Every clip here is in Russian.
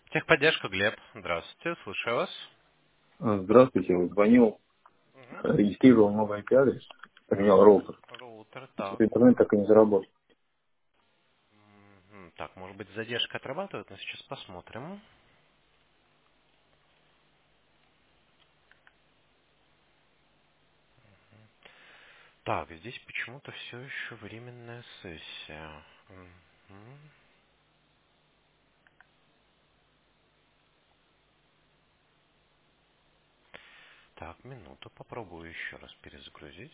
Техподдержка, Глеб. Здравствуйте, слушаю вас. Здравствуйте, вот звонил, Мгм. регистрировал новый IP-адрес, поменял роутер. Роутер, так. Что-то интернет так и не заработал. Так, может быть, задержка отрабатывает, но сейчас посмотрим. Так, здесь почему-то все еще временная сессия. Мгм. Так, минуту, попробую еще раз перезагрузить.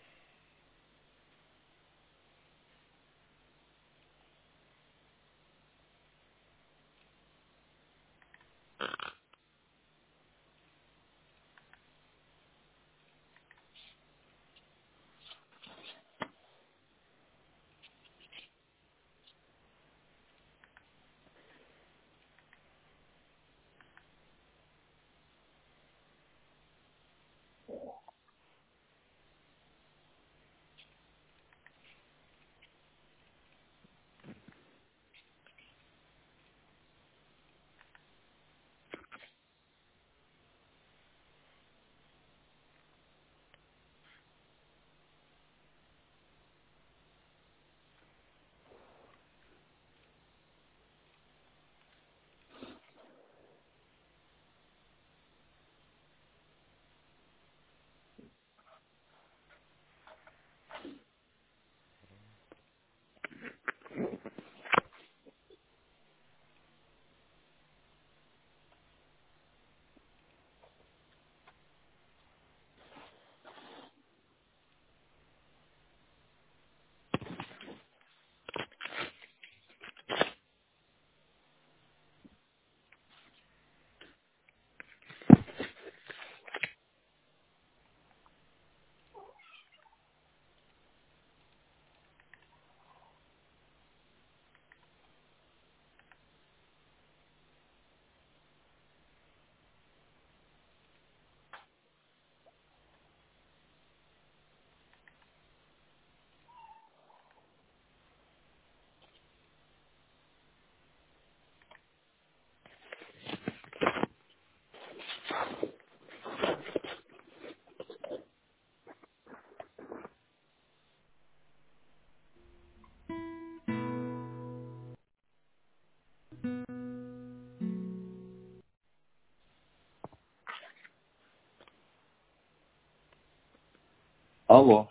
Алло.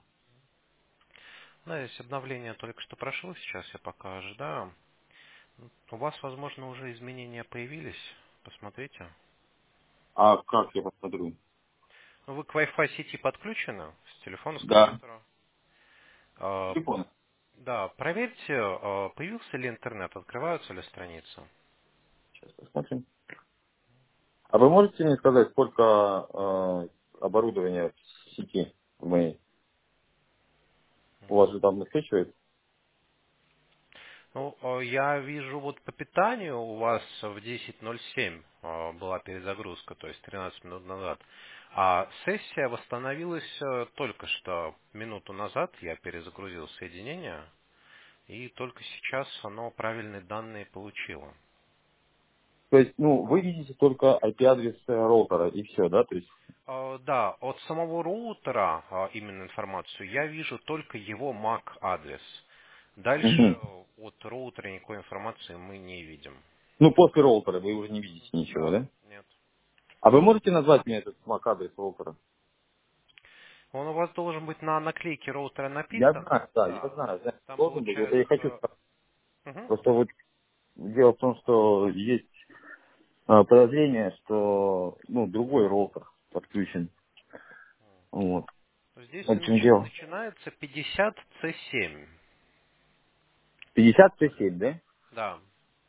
Да, здесь обновление только что прошло, сейчас я пока ожидаю. У вас, возможно, уже изменения появились. Посмотрите. А как я посмотрю? Ну, вы к Wi-Fi сети подключены с телефона, с Да. компьютера. А, Телефон. Да, проверьте, появился ли интернет, открываются ли страницы. Сейчас посмотрим. А вы можете мне сказать, сколько оборудования в сети в моей? У вас же там высвечивает? Ну, я вижу, вот по питанию у вас в 10:07 была перезагрузка, то есть 13 минут назад. А сессия восстановилась только что, минуту назад я перезагрузил соединение, и только сейчас оно правильные данные получило. То есть, ну, вы видите только IP-адрес роутера и все, да? То есть, Да, от самого роутера именно информацию я вижу только его MAC-адрес. Дальше Мгм. от роутера никакой информации мы не видим. Ну, после роутера вы уже не видите ничего, Да, да? нет. А вы можете назвать мне этот MAC-адрес роутера? Он у вас должен быть на наклейке роутера Я написан. знаю, да, я Да. знаю. Там Должен быть. Это я хочу получается... Мгм. просто вот дело в том, что есть подозрение, что ну, другой роутер подключен. Вот. Здесь Вот в чем дело. начинается 50C7. 50 C7, да? Да.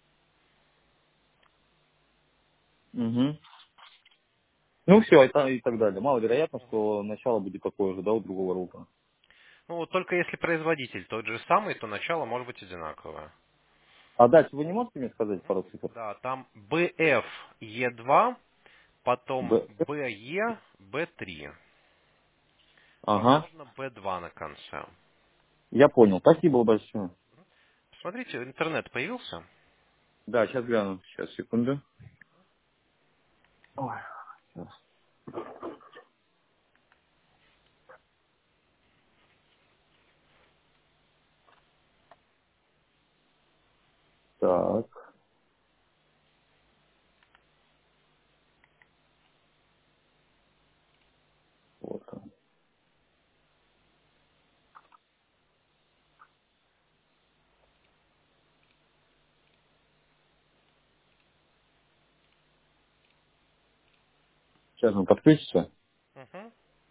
Угу. Ну все, и так далее. Маловероятно, что начало будет такое же, да, у другого роутера. Ну, вот только если производитель тот же самый, то начало может быть одинаковое. А дальше вы не можете мне сказать пару цифр? Да, там BFE2, потом Б. BE, B3. Ага. Возможно, B2 на конце. Я понял. Спасибо большое. Посмотрите, интернет появился? Да, сейчас гляну. Сейчас, секунду. Ой, сейчас. Так, вот он. Сейчас он подключится. Мгм.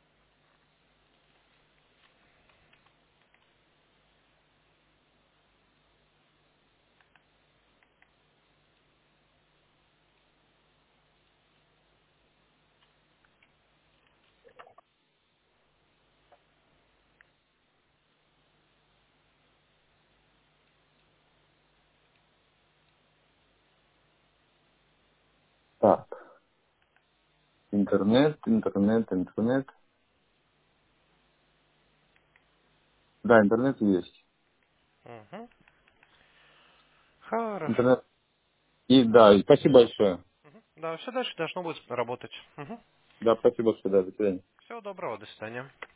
Так, интернет. Да, интернет есть. Мгм. Хорошо. Интернет. И да, и спасибо большое. Мгм. Да, все дальше должно будет работать. Да, спасибо большое, да, до свидания. Всего доброго, до свидания.